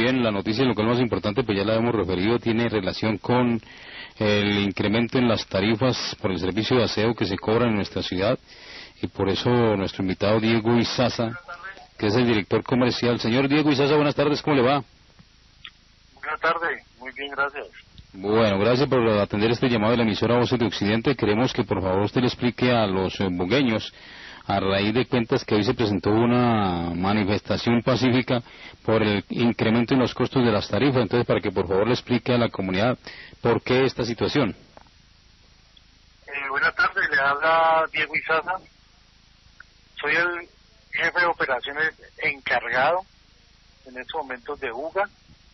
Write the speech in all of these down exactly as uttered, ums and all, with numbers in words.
también la noticia, lo que es más importante, pues ya la hemos referido, tiene relación con el incremento en las tarifas por el servicio de aseo que se cobra en nuestra ciudad, y por eso nuestro invitado Diego Izaza, que es el director comercial. Señor Diego Izaza, buenas tardes, ¿cómo le va? Buenas tardes, muy bien, gracias. Bueno, gracias por atender este llamado de la emisora Voces de Occidente. Queremos que por favor usted le explique a los eh, bogueños, a raíz de cuentas que hoy se presentó una manifestación pacífica por el incremento en los costos de las tarifas, entonces para que por favor le explique a la comunidad por qué esta situación. Eh, buenas tardes, le habla Diego Izaza. Soy el jefe de operaciones encargado en estos momentos de UGA.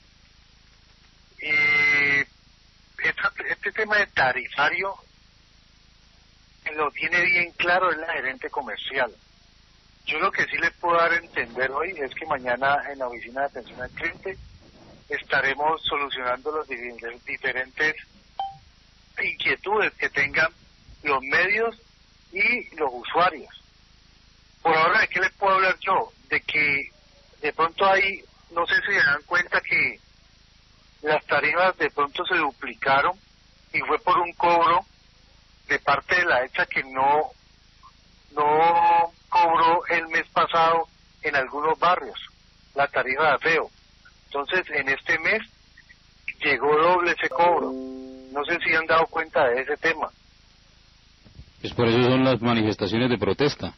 Eh, esta, este tema de tarifario lo tiene bien claro es la gerente comercial. Yo lo que sí le puedo dar a entender hoy es que mañana en la oficina de atención al cliente estaremos solucionando los diferentes inquietudes que tengan los medios y los usuarios. Por ahora, ¿de qué les puedo hablar yo? De que de pronto hay, no sé si se dan cuenta que las tarifas de pronto se duplicaron y fue por un cobro de parte de la ECHA que no no cobró el mes pasado en algunos barrios la tarifa de aseo. Entonces en este mes llegó doble ese cobro. No sé si han dado cuenta de ese tema. Pues por eso son las manifestaciones de protesta.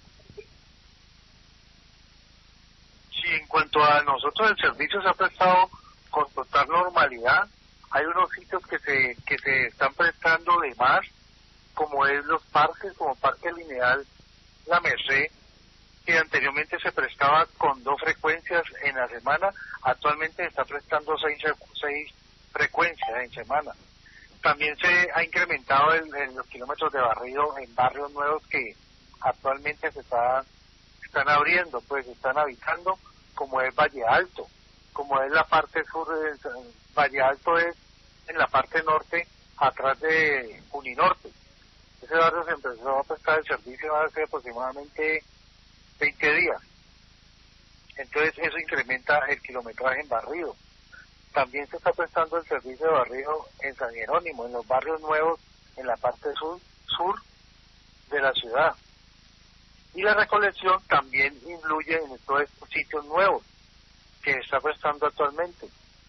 Sí, en cuanto a nosotros el servicio se ha prestado con total normalidad. Hay unos sitios que se que se están prestando de más, como es los parques, como Parque Lineal La Merced, que anteriormente se prestaba con dos frecuencias en la semana, actualmente se está prestando seis, seis frecuencias en semana. También se ha incrementado el, el, los kilómetros de barrido en barrios nuevos que actualmente se está, están abriendo, pues se están habitando, como es Valle Alto, como es la parte sur de Valle Alto, es en la parte norte, atrás de Uninorte. Ese barrio se empezó a prestar el servicio hace aproximadamente veinte días. Entonces eso incrementa el kilometraje en barrido. También se está prestando el servicio de barrido en San Jerónimo, en los barrios nuevos, en la parte sur, sur de la ciudad. Y la recolección también influye en todos estos sitios nuevos que se está prestando actualmente.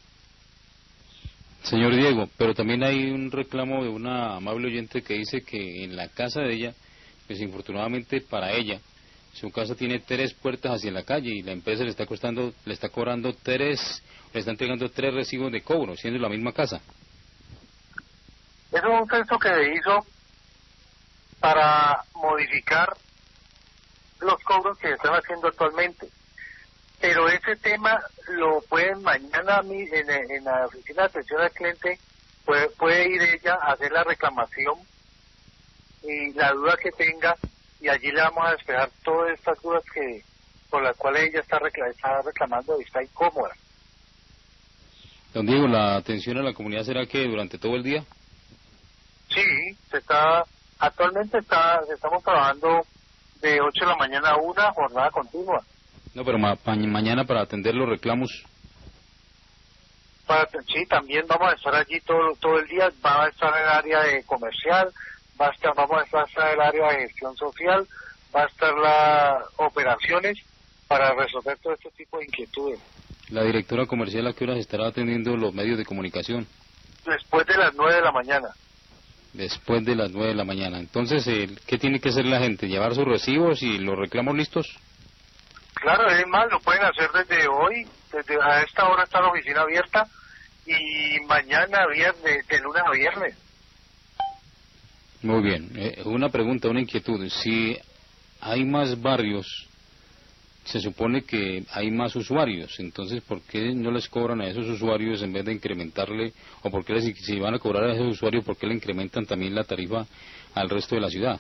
Señor Diego, pero también hay un reclamo de una amable oyente que dice que en la casa de ella, pues infortunadamente para ella, su casa tiene tres puertas hacia la calle y la empresa le está costando, le está cobrando tres, le está entregando tres recibos de cobro, siendo la misma casa. Eso es un texto que se hizo para modificar los cobros que se están haciendo actualmente. Pero ese tema lo pueden mañana en, en la oficina de atención al cliente, puede, puede ir ella a hacer la reclamación y la duda que tenga, y allí le vamos a despejar todas estas dudas que por las cuales ella está, reclam, está reclamando y está incómoda. Don Diego, ¿la atención a la comunidad será que durante todo el día? Sí, se está, actualmente está, estamos trabajando de ocho de la mañana a una, jornada continua. No, pero ma mañana para atender los reclamos. Para, sí, también vamos a estar allí todo todo el día. Va a estar el área de comercial, va a estar, vamos a estar el área de gestión social, va a estar las operaciones para resolver todo este tipo de inquietudes. ¿La directora comercial a qué horas estará atendiendo los medios de comunicación? Después de las nueve de la mañana. Después de las nueve de la mañana. Entonces, ¿qué tiene que hacer la gente? ¿Llevar sus recibos y los reclamos listos? Claro, es más, lo pueden hacer desde hoy, desde a esta hora está la oficina abierta, y mañana viernes, de lunes a viernes. Muy bien, eh, una pregunta, una inquietud. Si hay más barrios, se supone que hay más usuarios, entonces ¿por qué no les cobran a esos usuarios en vez de incrementarle, o por qué les, si van a cobrar a esos usuarios, por qué le incrementan también la tarifa al resto de la ciudad?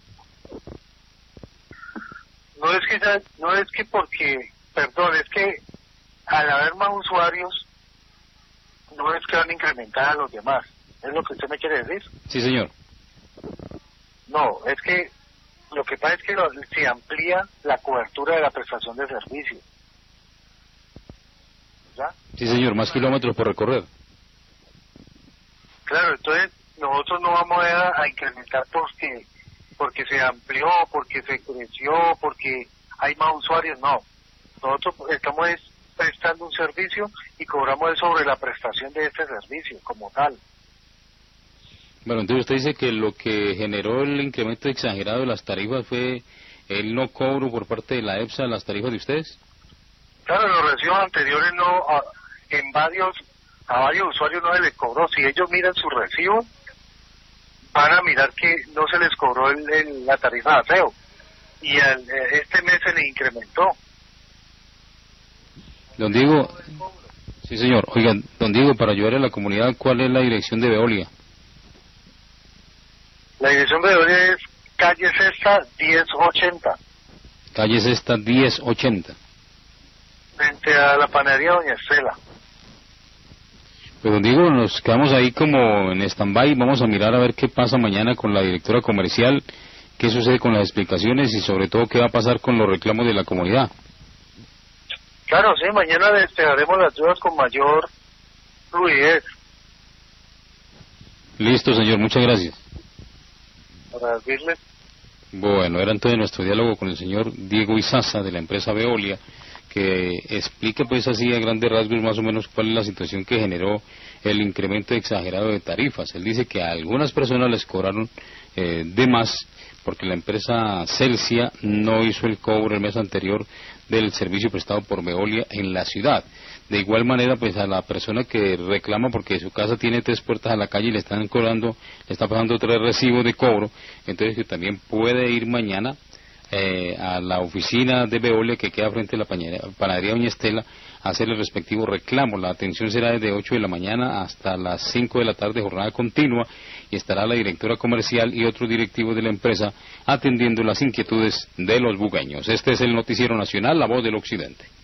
No es que no es que porque, perdón, es que al haber más usuarios, no es que van a incrementar a los demás. ¿Es lo que usted me quiere decir? Sí, señor. No, es que lo que pasa es que lo, se amplía la cobertura de la prestación de servicio. ¿verdad? Sí, señor, más kilómetros por recorrer. Claro, entonces nosotros no vamos a, a incrementar porque porque se amplió, porque se creció, porque hay más usuarios, no. Nosotros estamos es prestando un servicio y cobramos sobre la prestación de este servicio como tal. Bueno, entonces usted dice que lo que generó el incremento exagerado de las tarifas fue el no cobro por parte de la EPSA de las tarifas de ustedes. Claro, los recibos anteriores no, a, en varios, a varios usuarios no se les cobró. Si ellos miran su recibo, van a mirar que no se les cobró el, el, la tarifa de aseo. Y al, este mes se le incrementó. Don Diego, sí señor, oigan, don Diego, para ayudar a la comunidad, ¿cuál es la dirección de Veolia? La dirección de Veolia es calle Sexta diez ochenta. Calle Sexta diez ochenta. Frente a la panadería Doña Estela. Pues don Diego, nos quedamos ahí como en stand-by, vamos a mirar a ver qué pasa mañana con la directora comercial, qué sucede con las explicaciones y sobre todo qué va a pasar con los reclamos de la comunidad. Claro, sí, mañana despejaremos las dudas con mayor fluidez. Listo, señor, muchas gracias. Para decirle. Bueno, era entonces nuestro diálogo con el señor Diego Izaza de la empresa Veolia, que explica pues así a grandes rasgos más o menos cuál es la situación que generó el incremento exagerado de tarifas. Él dice que a algunas personas les cobraron eh, de más porque la empresa Celsia no hizo el cobro el mes anterior del servicio prestado por Veolia en la ciudad. De igual manera, pues a la persona que reclama porque su casa tiene tres puertas a la calle y le están cobrando, le está pasando tres recibos de cobro, entonces que también puede ir mañana eh, a la oficina de Veolia que queda frente a la panadería Doña Estela a hacer el respectivo reclamo. La atención será desde ocho de la mañana hasta las cinco de la tarde, jornada continua, y estará la directora comercial y otros directivos de la empresa atendiendo las inquietudes de los bugueños. Este es el Noticiero Nacional, La Voz del Occidente.